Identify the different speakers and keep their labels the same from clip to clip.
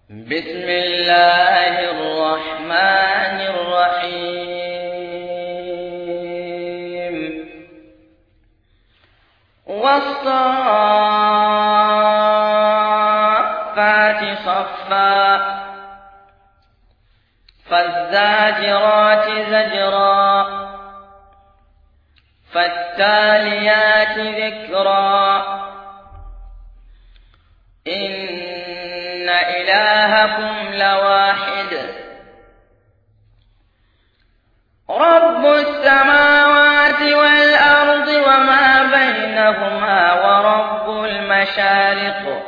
Speaker 1: بسم الله الرحمن الرحيم والصافات صفا فالزاجرات زجرا فالتاليات ذكرا إن إلهكم لواحد رب السماوات والأرض وما بينهما ورب المشارق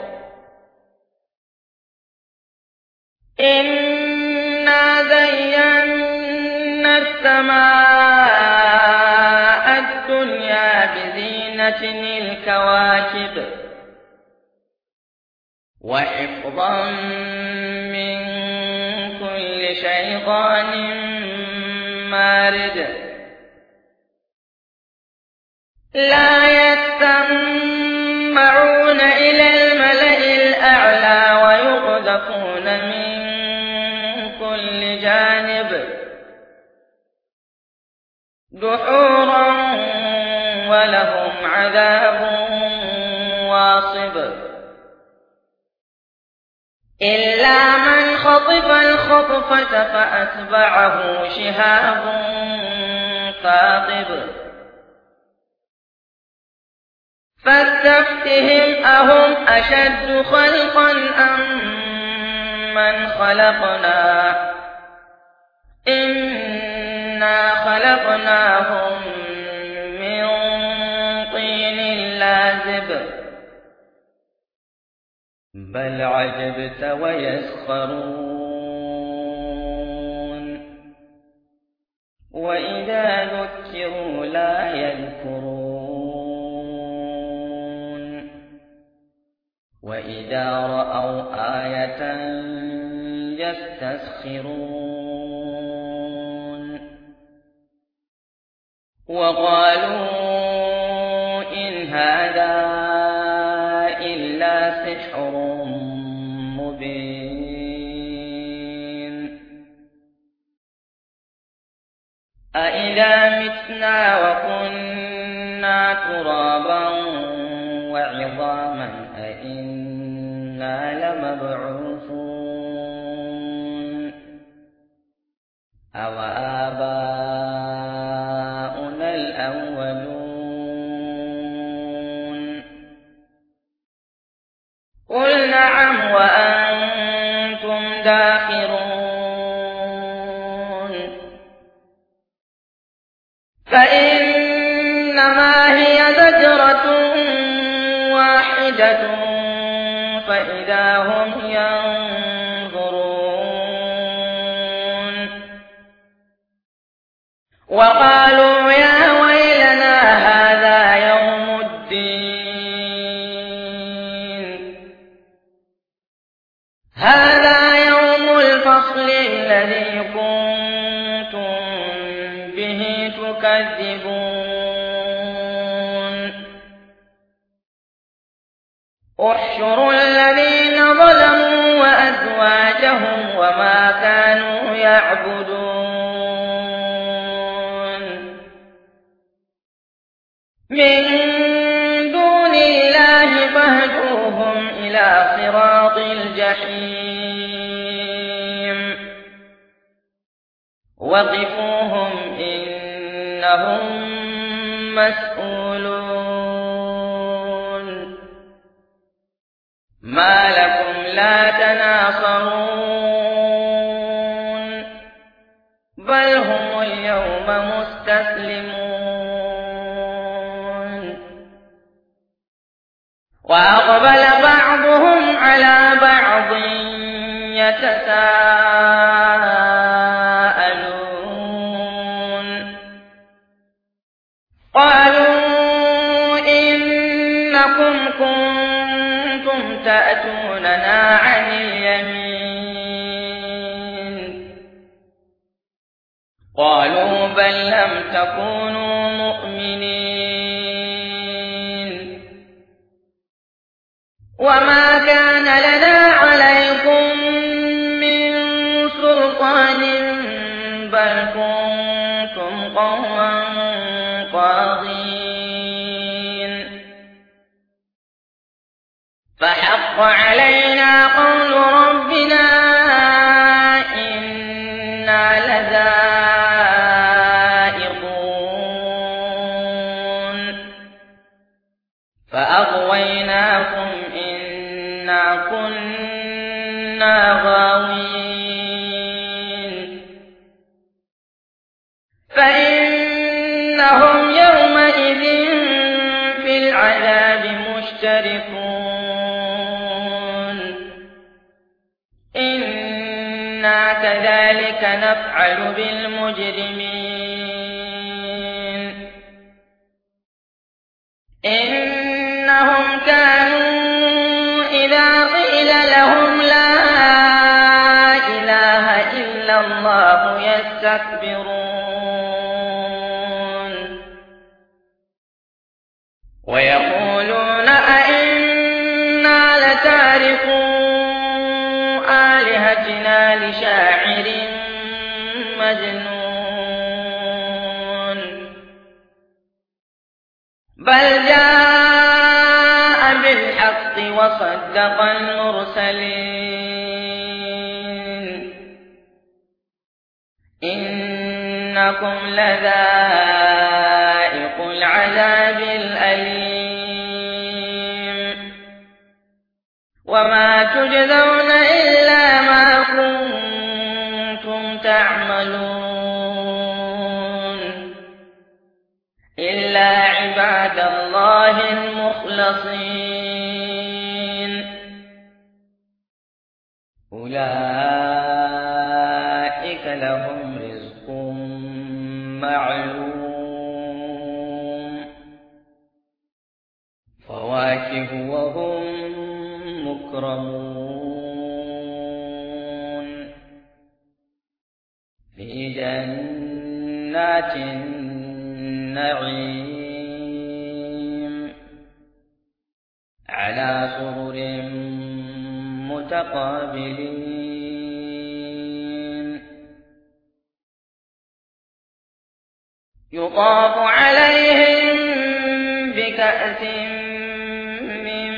Speaker 1: إنا زينا السماء الدنيا بزينة الكواكب وحفظا من كل شيطان مارد لا يستمعون إلى الملأ الأعلى ويقذفون من كل جانب دحورا ولهم عذاب واصب إلا من خطف الخطفة فأتبعه شهاب ثاقب فاستفتهم أهم أشد خلقا أم من خلقنا إنا خلقناهم من طين لازب بل عجبت ويسخرون وإذا ذكروا لا يذكرون وإذا رأوا آية يستسخرون وقالوا إن هذا إلا سحر مبين أإذا متنا وكنا ترابا وعظاما أإنا لمبعوثون أوآباؤنا الأولون قل نعم وأنتم داخرون فإنما هي زجرة واحدة فإذا هم ينظرون وقالوا يا ويلنا هذا يوم الدين هذا يوم الفصل الذي كنتم به تكذبون احشروا الذين ظلموا وأزواجهم وما كانوا يعبدون من دون الله فاهدوهم إلى صراط الجحيم وقفوهم إنهم مسؤولون ما لكم لا تناصرون بل هم اليوم مستسلمون وأقبل بعضهم على بعض يتساءلون قالوا إنكم كنتم تأتوننا عن اليمين قالوا بل لم تكونوا مؤمنين وما كان لنا عليكم قوما طاغين فحق علينا قول ربنا إنا لذائقون فأغويناكم إنا كنا غاوين فإنهم يومئذ في العذاب مشتركون إنا كذلك نفعل بالمجرمين إنهم كانوا إذا قيل لهم لا إله إلا الله يستكبرون ويقولون أئنا لتاركو آلهتنا لشاعر مجنون بل جاء بالحق وصدق المرسلين إنكم لذائق العذاب الأليم وما تجزون إلا ما كنتم تعملون إلا عباد الله المخلصين أولئك لهم رزق معلوم فواكه وهم مكرمون في جنات النعيم على سرر متقابلين يطاف عليهم بكأس من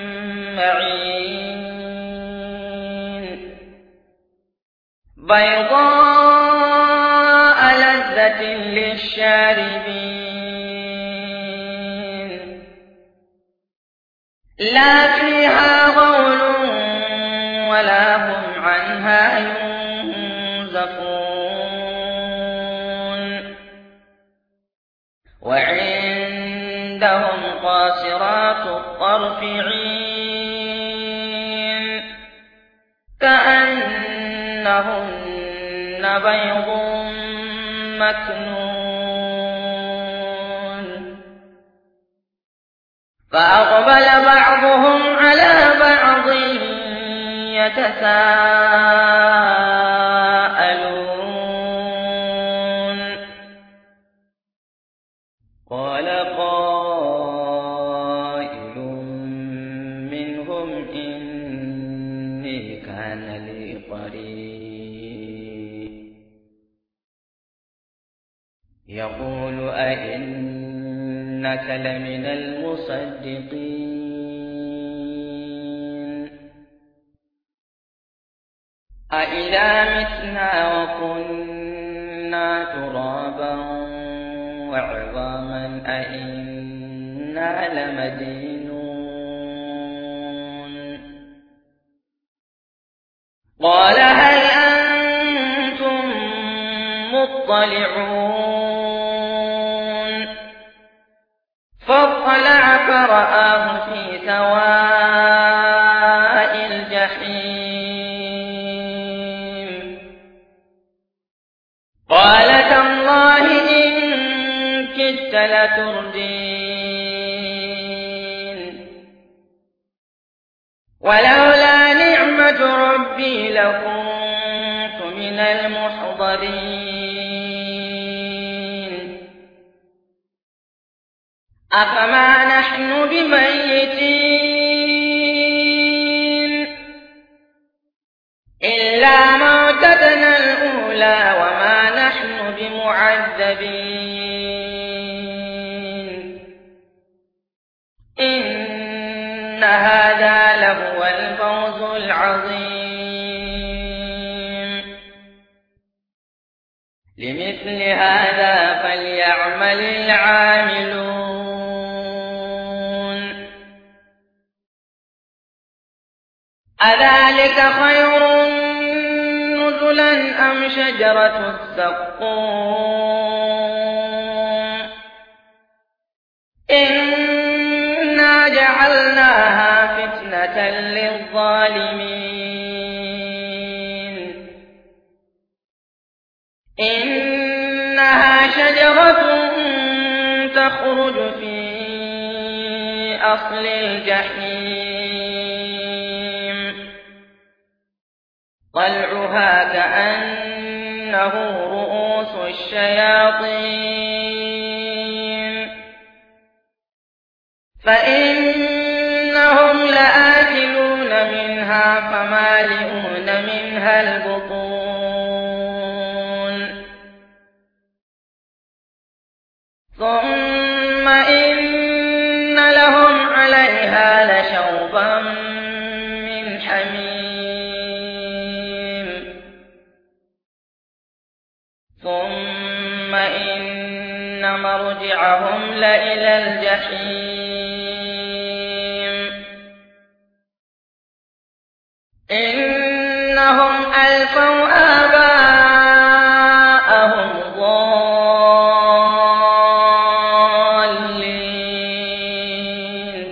Speaker 1: معين بيضاء لذة للشاربين لا فيها غول ولا هم عنها ينزفون وعندهم قاصرات الطرف عين كأنهن بيض مكنون فأقبل بعضهم على بعض يتساءلون قال قائل منهم إني كان لي قرين يقول أئنك لمن المصدقين أإذا متنا وكنا ترابا وعظاما أئنا لمدينون قال هل أنتم مطلعون فاطلع فرآه في سواء الجحيم قال تالله إن كدت لتردين ولولا نعمة ربي لكنت من المحضرين أفما نحن بميتين إلا موتتنا الأولى وما نحن بمعذبين المهذبين إن هذا لهو الفوز العظيم لمثل هذا فليعمل العاملون أذلك خير نزلا أم شجرة الزقوم إنا جعلناها فتنة للظالمين إنها شجرة تخرج في أصل الجحيم طلعها كأنه رؤوس الشياطين فإنهم لآكلون منها فمالئون منها البطون ثم إن لهم عليها لشوبا من حميم ثم إن مرجعهم لإلى الجحيم إنهم ألفوا آباءهم ضالين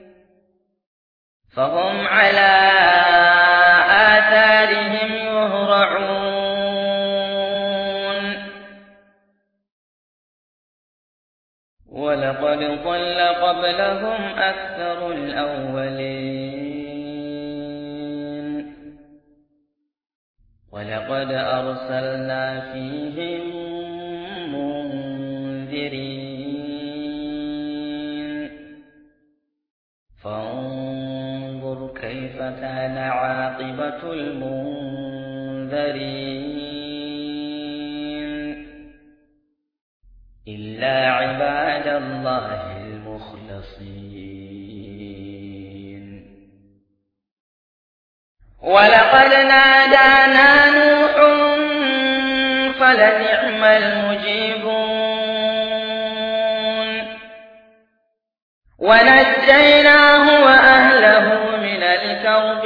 Speaker 1: فهم على آثارهم يهرعون ولقد ضل قبلهم أكثر الأولين ولقد أرسلنا فيهم منذرين فانظر كيف كان عاقبة المنذرين إلا عباد الله المخلصين ولقد نادانا نوح فلنعم المجيبون ونجيناه وأهله من الكرب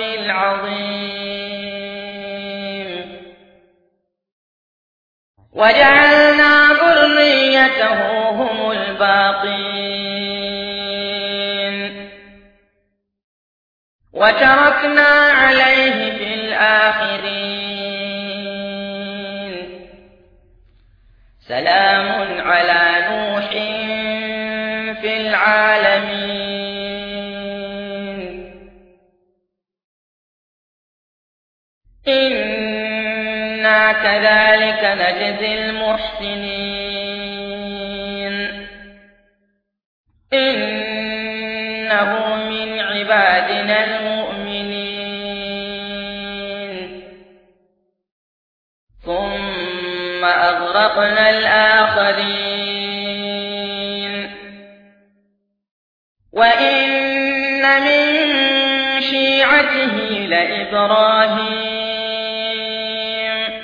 Speaker 1: العظيم وجعلنا ذريته هم الباقين وتركنا عليه في الآخرين سلام على نوح في العالمين إنا كذلك نجزي المحسنين إنه من عبادنا المؤمنين ثم أغرقنا الآخرين وإن من شيعته لإبراهيم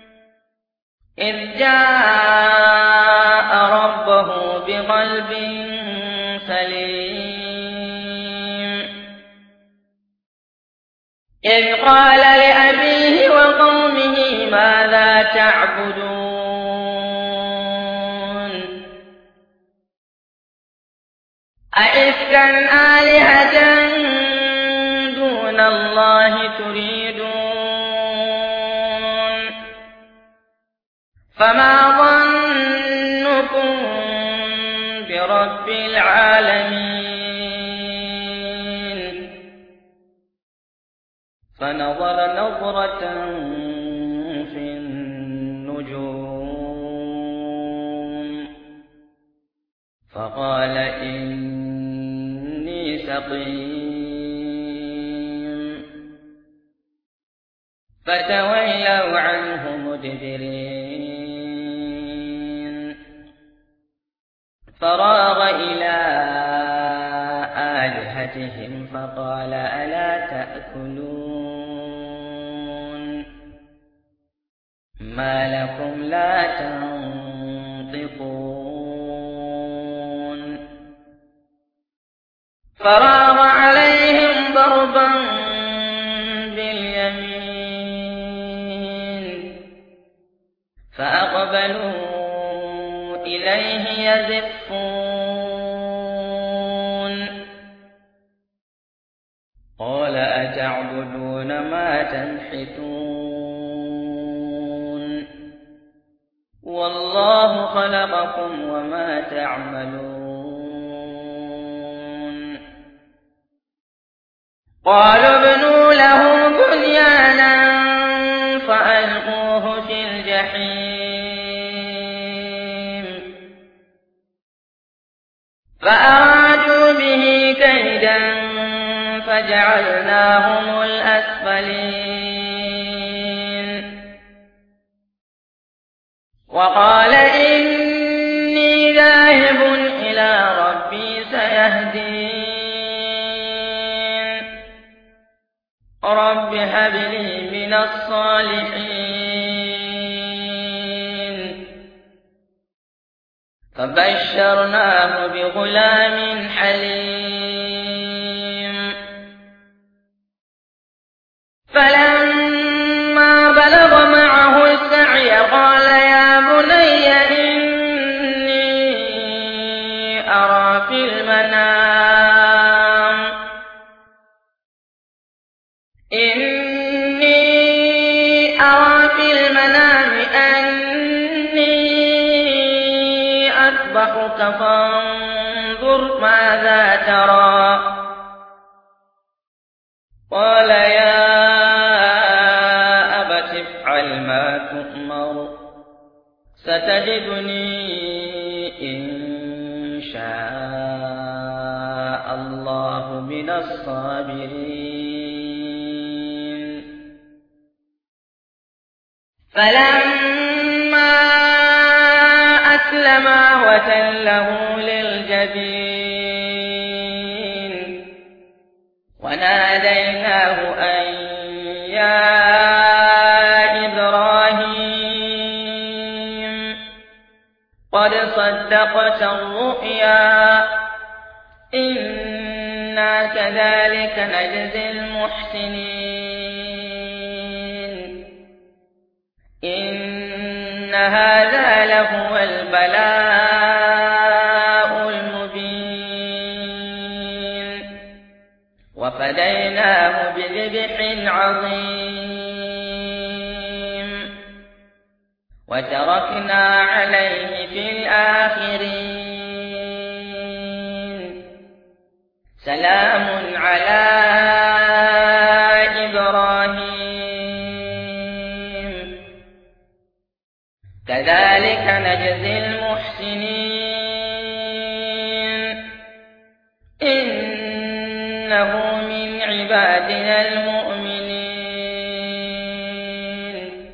Speaker 1: إذ جاء ربه بقلب سليم إذ قال لأبيه وقومه ماذا تعبدون أئفكا آلهة دون الله تريدون فما ظنكم برب العالمين فنظر نظرة في النجوم فقال إني سقيم فتولوا عنه مدبرين فراغ إلى آلهتهم فقال ألا تأكلون ما لكم لا تنطقون فراغ عليهم ضربا باليمين فأقبلوا إليه يزفون قال أتعبدون ما تنحتون والله خلقكم وما تعملون قالوا ابنوا له بنيانا فألقوه في الجحيم فأرادوا به كيدا فجعلناهم الأسفلين وقال إني ذاهب إلى ربي سيهدين رب هب لي من الصالحين فبشرناه بغلام حليم فلما بلغ معه السعي قال يا بني إني أرى في المنام أني أذبحك فانظر ماذا ترى قال يا أبت افعل ما تؤمر ستجدني إن شاء الله من الصابرين فلما أسلما وتله للجبين وناديناه أن يا إبراهيم قد صدقت الرؤيا إنا كذلك نجزي المحسنين إن هذا لهو البلاء المبين وفديناه بذبح عظيم وتركنا عليه في الآخرين سلام على إبراهيم كذلك نجزي المحسنين إنه من عبادنا المؤمنين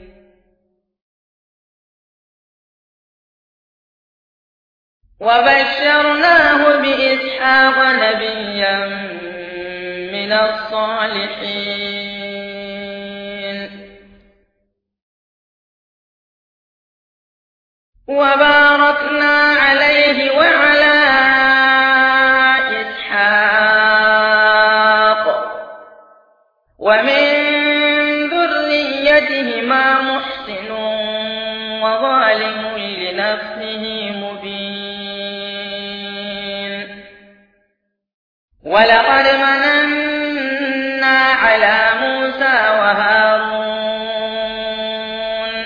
Speaker 1: وبشرناه بإسحاق نبيا من الصالحين وباركنا عليه وعلى إسحاق ومن ذريتهما محسن وظالم لنفسه مبين ولقد مننا على موسى وهارون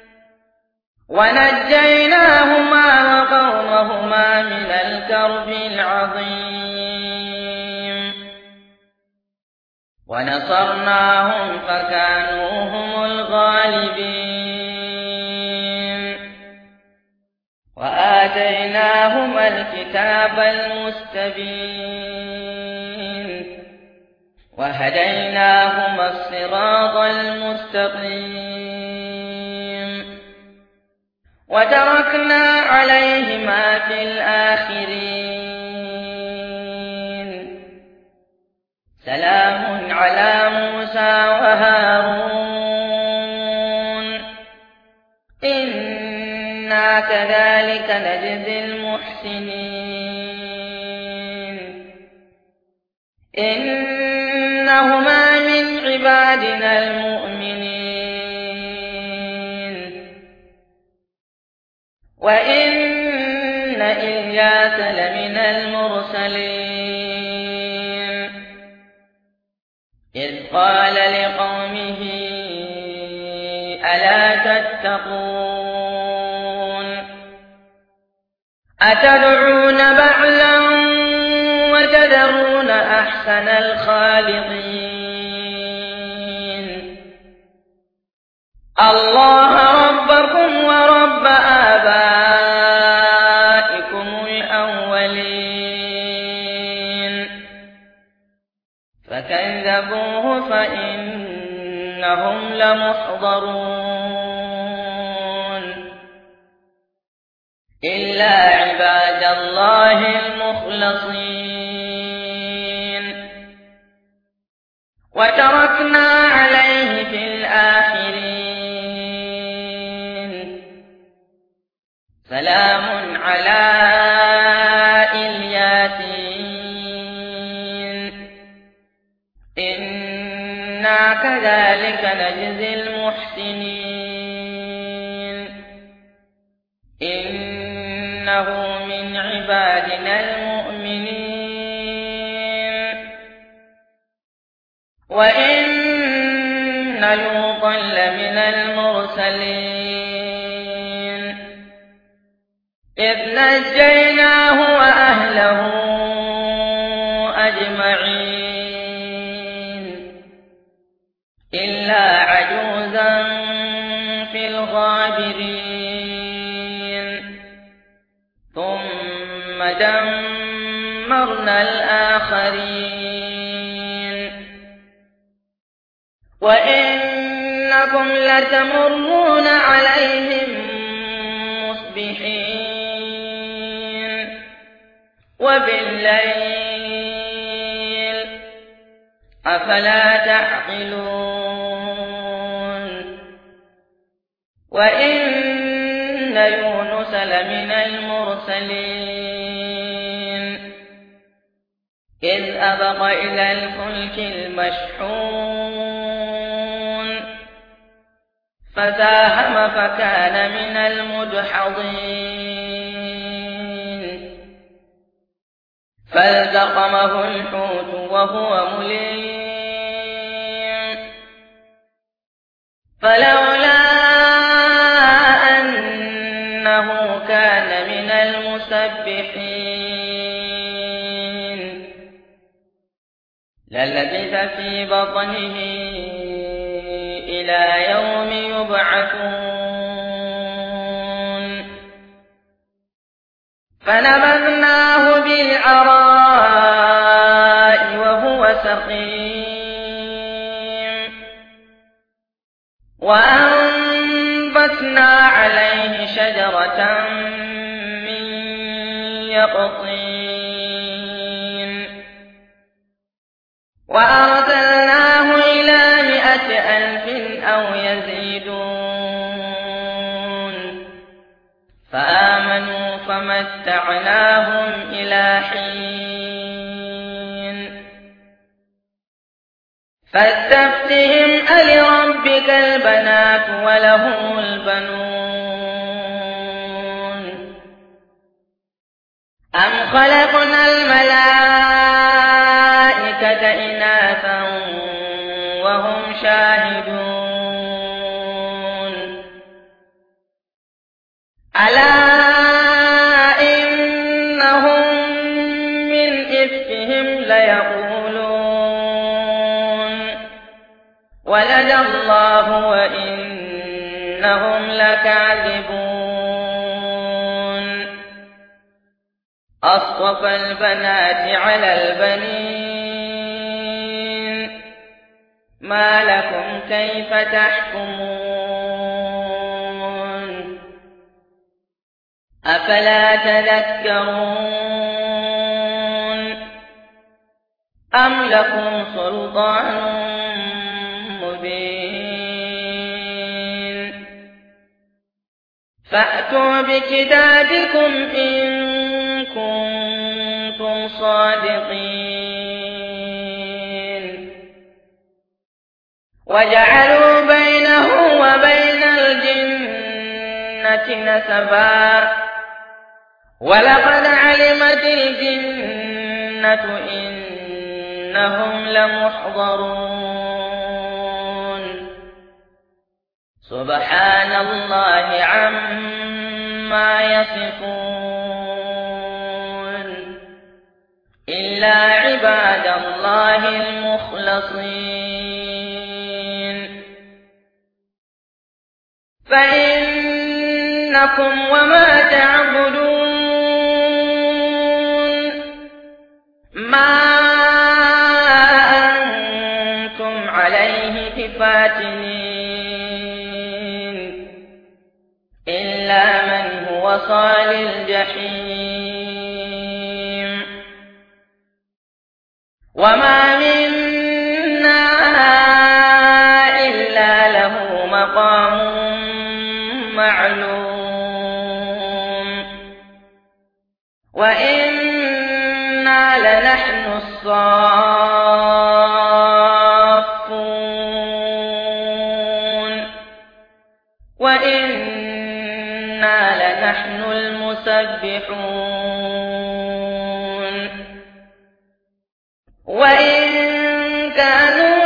Speaker 1: ونجيناهما وقومهما من الكرب العظيم ونصرناهم فكانوا هم الغالبين وآتيناهما الكتاب المستبين وهديناهما الصراط المستقيم وتركنا عليهما في الآخرين سلام على موسى وهارون إنا كذلك نجزي المحسنين إنهما من عبادنا المؤمنين وإن إلياس لمن المرسلين إذ قال لقومه ألا تتقون أتدعون بعلا وتذرون أحسن الخالقين الله ربكم ورب آبائكم الأولين فكذبوه فإنهم لمحضرون إلا عباد الله المخلصين وتركنا عليه في الآخرين سلام على الياسين إنا كذلك نجزي المحسنين إنه من عبادنا المؤمنين وإن لوطا لمن المرسلين إذ نجيناه وأهله أجمعين إلا عجوزا في الغابرين ثم دمرنا الآخرين وإنكم لتمرون عليهم مصبحين وبالليل أفلا تعقلون وإن يونس لمن المرسلين إذ أبق إلى الفلك المشحون فساهم فكان من المدحضين فالتقمه الحوت وهو مليم فلولا أنه كان من المسبحين للبث في بطنه إلى يوم يبعثون فنبذناه بالعراء وهو سقيم وأنبتنا عليه شجرة من يقطين وأرسلناه إلى 100,000 أو يزيدون فآمنوا فمتعناهم إلى حين فاستفتهم ألربك البنات ولهم البنون أم خلقنا الملائكة إناثا وهم شاهدون ألا إنهم من إفكهم ليقولون ولد الله وإنهم لكاذبون أصطفى البنات على البنين ما لكم كيف تحكمون أفلا تذكرون أم لكم سلطان مبين فأتوا بكتابكم إن كنتم صادقين وجعلوا بينه وبين الجنة نسبا ولقد علمت الجنة إنهم لمحضرون سبحان الله عما يصفون إلا عباد الله المخلصين فإنكم وما تعبدون ما أنتم عليه بفاتنين إلا من هو صال الجحيم وما منا إلا له مقام معلوم وإنا لنحن الصافون وإنا لنحن المسبحون وإن كانوا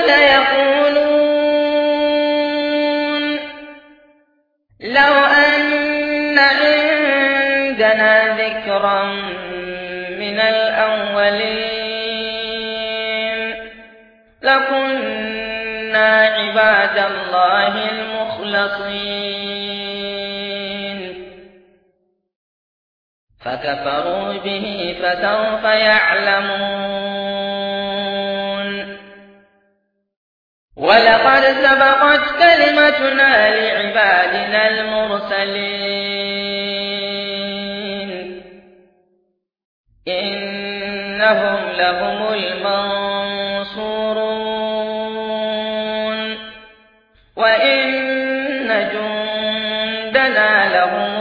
Speaker 1: ليقولون لو أن عندنا ذكرا من الأولين لكنا عباد الله المخلصين فكفروا به فسوف يعلمون ولقد سبقت كلمتنا لعبادنا المرسلين إنهم لهم المنصورون وإن جندنا لهم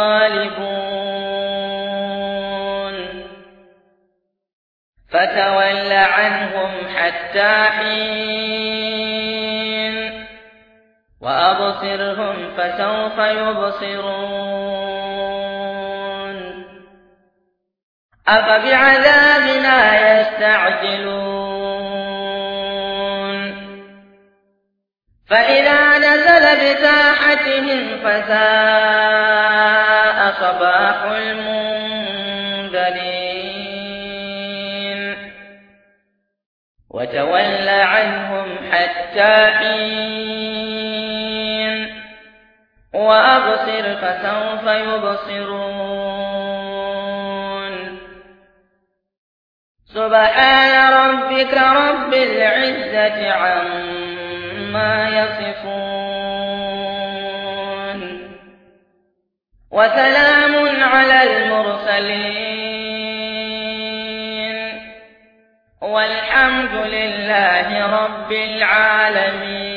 Speaker 1: الغالبون فتول عنهم حتى حين وأبصرهم فسوف يبصرون أفبعذابنا يستعجلون فإذا نزل بساحتهم فساء صباح المنذرين وتول عنهم حتى حين وأبصر فسوف يبصرون سبحان ربك رب العزة عما يصفون وسلام على المرسلين والحمد لله رب العالمين.